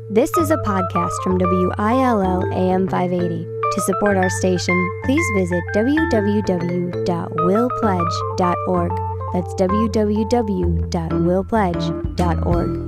This is a podcast from WILL AM 580. To support our station, please visit www.willpledge.org. That's www.willpledge.org.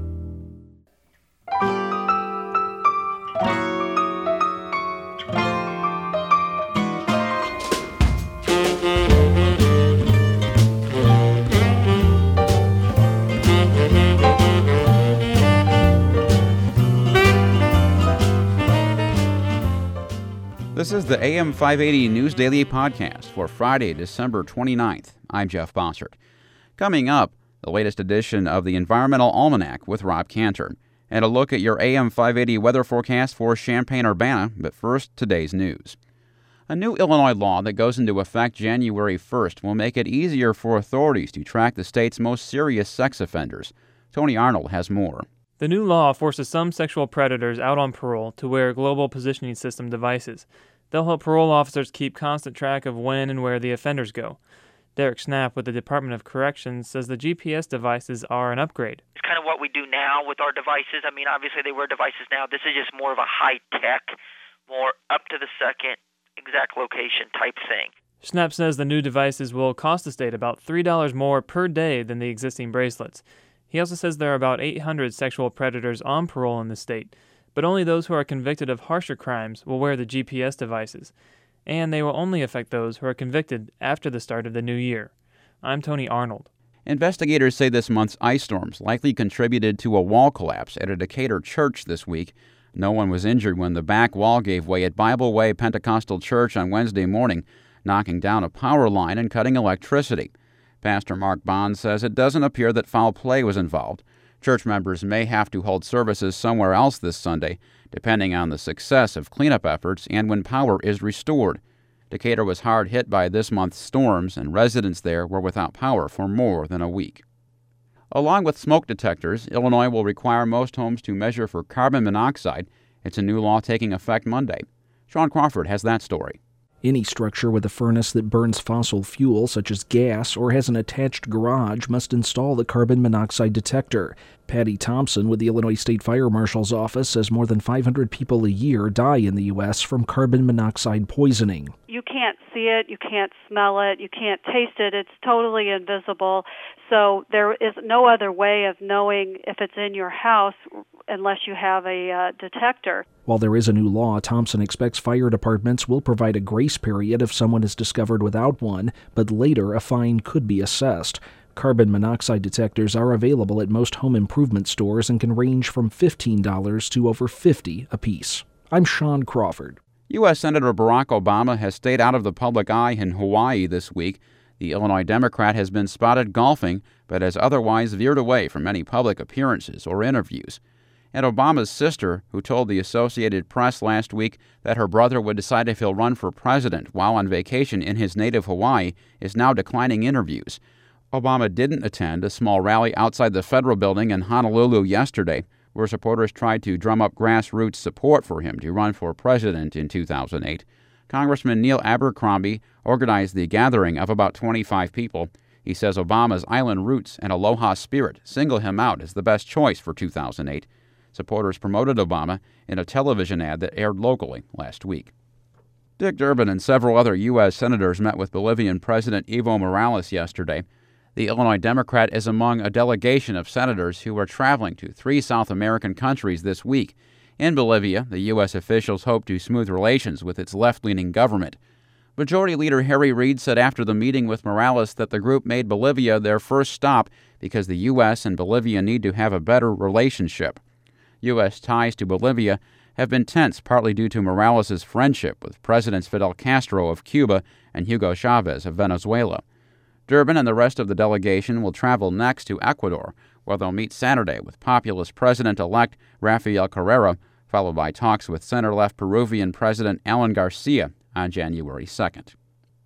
This is the AM 580 News Daily Podcast for Friday, December 29th. I'm Jeff Bossert. Coming up, the latest edition of the Environmental Almanac with Rob Cantor, and a look at your AM 580 weather forecast for Champaign-Urbana, but first, today's news. A new Illinois law that goes into effect January 1st will make it easier for authorities to track the state's most serious sex offenders. Tony Arnold has more. The new law forces some sexual predators out on parole to wear global positioning system devices. They'll help parole officers keep constant track of when and where the offenders go. Derek Schnapp with the Department of Corrections says the GPS devices are an upgrade. It's kind of what we do now with our devices. I mean, obviously they wear devices now. This is just more of a high-tech, more up-to-the-second, exact location type thing. Schnapp says the new devices will cost the state about $3 more per day than the existing bracelets. He also says there are about 800 sexual predators on parole in the state, but only those who are convicted of harsher crimes will wear the GPS devices, and they will only affect those who are convicted after the start of the new year. I'm Tony Arnold. Investigators say this month's ice storms likely contributed to a wall collapse at a Decatur church this week. No one was injured when the back wall gave way at Bible Way Pentecostal Church on Wednesday morning, knocking down a power line and cutting electricity. Pastor Mark Bond says it doesn't appear that foul play was involved. Church members may have to hold services somewhere else this Sunday, depending on the success of cleanup efforts and when power is restored. Decatur was hard hit by this month's storms, and residents there were without power for more than a week. Along with smoke detectors, Illinois will require most homes to measure for carbon monoxide. It's a new law taking effect Monday. Sean Crawford has that story. Any structure with a furnace that burns fossil fuel, such as gas, or has an attached garage must install the carbon monoxide detector. Patty Thompson with the Illinois State Fire Marshal's office says more than 500 people a year die in the U.S. from carbon monoxide poisoning. You can't see it, you can't smell it, you can't taste it. It's totally invisible. So there is no other way of knowing if it's in your house unless you have a detector. While there is a new law, Thompson expects fire departments will provide a grace period if someone is discovered without one, but later a fine could be assessed. Carbon monoxide detectors are available at most home improvement stores and can range from $15 to over $50 apiece. I'm Sean Crawford. U.S. Senator Barack Obama has stayed out of the public eye in Hawaii this week. The Illinois Democrat has been spotted golfing, but has otherwise veered away from any public appearances or interviews. And Obama's sister, who told the Associated Press last week that her brother would decide if he'll run for president while on vacation in his native Hawaii, is now declining interviews. Obama didn't attend a small rally outside the federal building in Honolulu yesterday, where supporters tried to drum up grassroots support for him to run for president in 2008. Congressman Neil Abercrombie organized the gathering of about 25 people. He says Obama's island roots and aloha spirit single him out as the best choice for 2008. Supporters promoted Obama in a television ad that aired locally last week. Dick Durbin and several other U.S. senators met with Bolivian President Evo Morales yesterday. The Illinois Democrat is among a delegation of senators who are traveling to 3 South American countries this week. In Bolivia, the U.S. officials hope to smooth relations with its left-leaning government. Majority Leader Harry Reid said after the meeting with Morales that the group made Bolivia their first stop because the U.S. and Bolivia need to have a better relationship. U.S. ties to Bolivia have been tense partly due to Morales' friendship with Presidents Fidel Castro of Cuba and Hugo Chavez of Venezuela. Durbin and the rest of the delegation will travel next to Ecuador, where they'll meet Saturday with populist President-elect Rafael Correa, followed by talks with center-left Peruvian President Alan Garcia on January 2nd.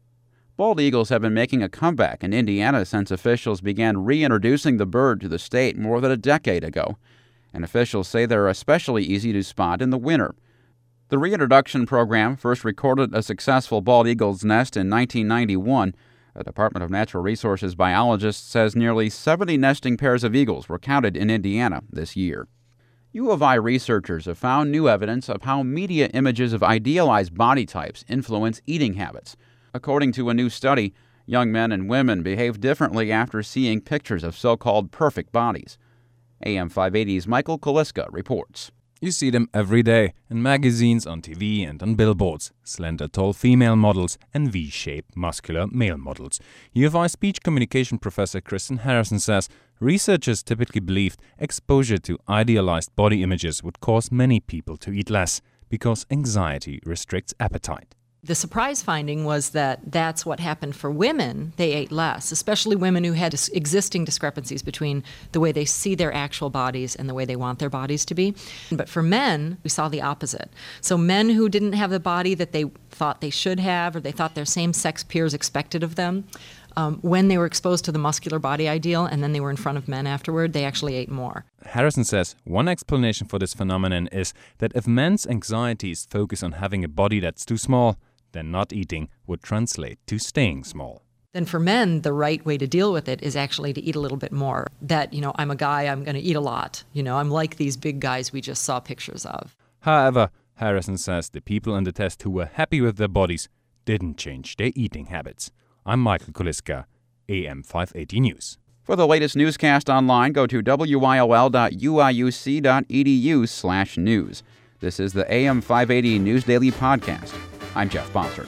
Bald eagles have been making a comeback in Indiana since officials began reintroducing the bird to the state more than a decade ago, and officials say they're especially easy to spot in the winter. The reintroduction program first recorded a successful bald eagle's nest in 1991. The Department of Natural Resources biologist says nearly 70 nesting pairs of eagles were counted in Indiana this year. U of I researchers have found new evidence of how media images of idealized body types influence eating habits. According to a new study, young men and women behave differently after seeing pictures of so-called perfect bodies. AM 580's Michael Kaliska reports. You see them every day in magazines, on TV and on billboards. Slender, tall female models and V-shaped, muscular male models. U of I speech communication professor Kristen Harrison says researchers typically believed exposure to idealized body images would cause many people to eat less because anxiety restricts appetite. The surprise finding was that that's what happened for women. They ate less, especially women who had existing discrepancies between the way they see their actual bodies and the way they want their bodies to be. But for men, we saw the opposite. So men who didn't have the body that they thought they should have, or they thought their same-sex peers expected of them, when they were exposed to the muscular body ideal and then they were in front of men afterward, they actually ate more. Harrison says one explanation for this phenomenon is that if men's anxieties focus on having a body that's too small, then not eating would translate to staying small. Then for men, the right way to deal with it is actually to eat a little bit more. That, I'm a guy, I'm going to eat a lot. I'm like these big guys we just saw pictures of. However, Harrison says the people in the test who were happy with their bodies didn't change their eating habits. I'm Michael Kaliska, AM 580 News. For the latest newscast online, go to wyol.uiuc.edu/news. This is the AM 580 News Daily Podcast. I'm Jeff Bossert.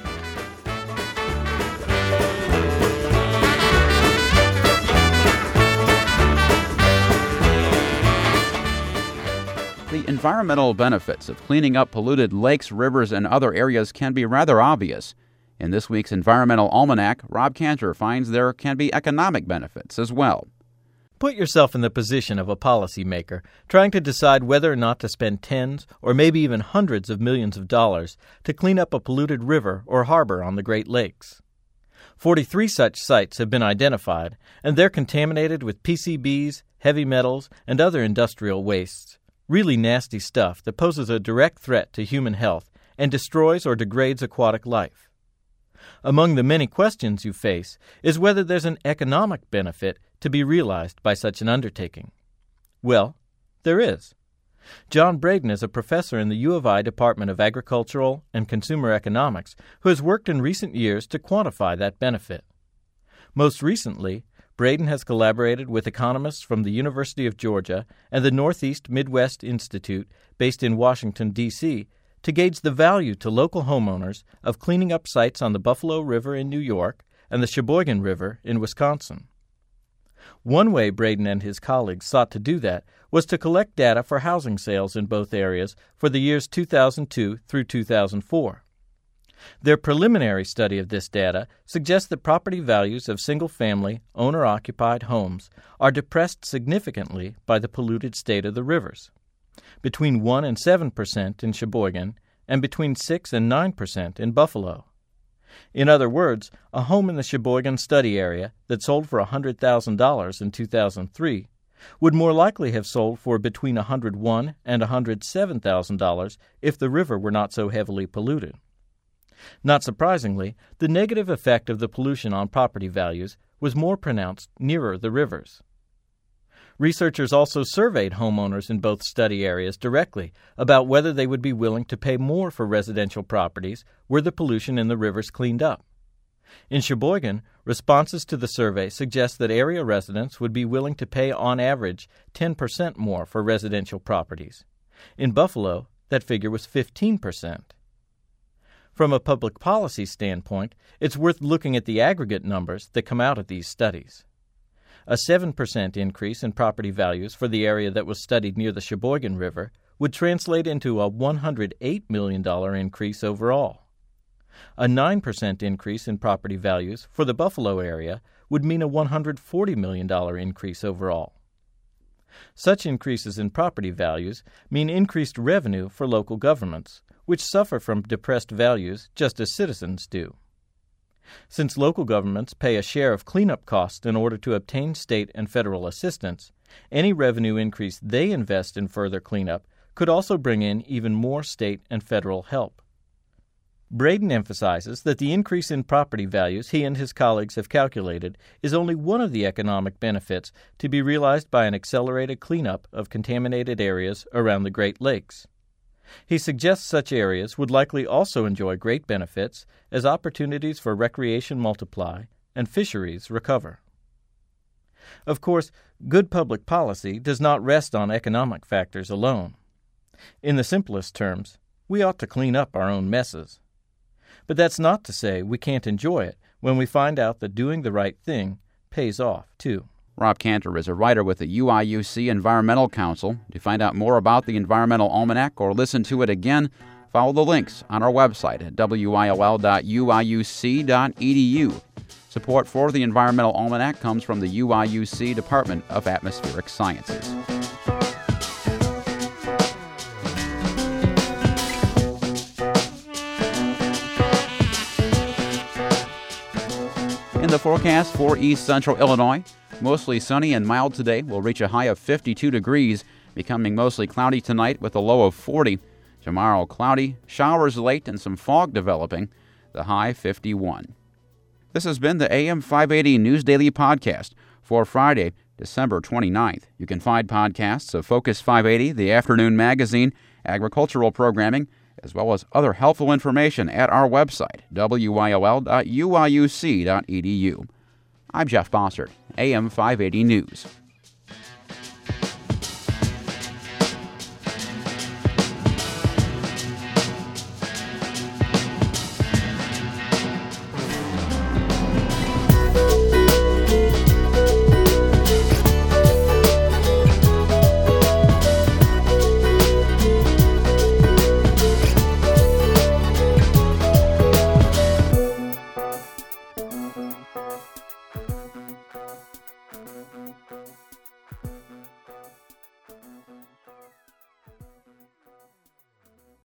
The environmental benefits of cleaning up polluted lakes, rivers, and other areas can be rather obvious. In this week's Environmental Almanac, Rob Cantor finds there can be economic benefits as well. Put yourself in the position of a policymaker trying to decide whether or not to spend tens or maybe even hundreds of millions of dollars to clean up a polluted river or harbor on the Great Lakes. 43 such sites have been identified, and they're contaminated with PCBs, heavy metals, and other industrial wastes. Really nasty stuff that poses a direct threat to human health and destroys or degrades aquatic life. Among the many questions you face is whether there's an economic benefit to be realized by such an undertaking. Well, there is. John Braden is a professor in the U of I Department of Agricultural and Consumer Economics who has worked in recent years to quantify that benefit. Most recently, Braden has collaborated with economists from the University of Georgia and the Northeast Midwest Institute based in Washington, D.C., to gauge the value to local homeowners of cleaning up sites on the Buffalo River in New York and the Sheboygan River in Wisconsin. One way Braden and his colleagues sought to do that was to collect data for housing sales in both areas for the years 2002 through 2004. Their preliminary study of this data suggests that property values of single-family, owner-occupied homes are depressed significantly by the polluted state of the rivers, between 1 and 7% in Sheboygan and between 6 and 9% in Buffalo. In other words, a home in the Sheboygan study area that sold for $100,000 in 2003 would more likely have sold for between $101,000 and $107,000 if the river were not so heavily polluted. Not surprisingly, the negative effect of the pollution on property values was more pronounced nearer the rivers. Researchers also surveyed homeowners in both study areas directly about whether they would be willing to pay more for residential properties were the pollution in the rivers cleaned up. In Sheboygan, responses to the survey suggest that area residents would be willing to pay on average 10% more for residential properties. In Buffalo, that figure was 15%. From a public policy standpoint, it's worth looking at the aggregate numbers that come out of these studies. A 7% increase in property values for the area that was studied near the Sheboygan River would translate into a $108 million increase overall. A 9% increase in property values for the Buffalo area would mean a $140 million increase overall. Such increases in property values mean increased revenue for local governments, which suffer from depressed values just as citizens do. Since local governments pay a share of cleanup costs in order to obtain state and federal assistance, any revenue increase they invest in further cleanup could also bring in even more state and federal help. Braden emphasizes that the increase in property values he and his colleagues have calculated is only one of the economic benefits to be realized by an accelerated cleanup of contaminated areas around the Great Lakes. He suggests such areas would likely also enjoy great benefits as opportunities for recreation multiply and fisheries recover. Of course, good public policy does not rest on economic factors alone. In the simplest terms, we ought to clean up our own messes. But that's not to say we can't enjoy it when we find out that doing the right thing pays off, too. Rob Cantor is a writer with the UIUC Environmental Council. To find out more about the Environmental Almanac or listen to it again, follow the links on our website at wiol.uiuc.edu. Support for the Environmental Almanac comes from the UIUC Department of Atmospheric Sciences. In the forecast for East Central Illinois, mostly sunny and mild today. Will reach a high of 52 degrees, becoming mostly cloudy tonight with a low of 40. Tomorrow, cloudy, showers late, and some fog developing. The high 51. This has been the AM 580 News Daily Podcast for Friday, December 29th. You can find podcasts of Focus 580, the afternoon magazine, agricultural programming, as well as other helpful information at our website, wiol.uiuc.edu. I'm Jeff Bossert, AM 580 News.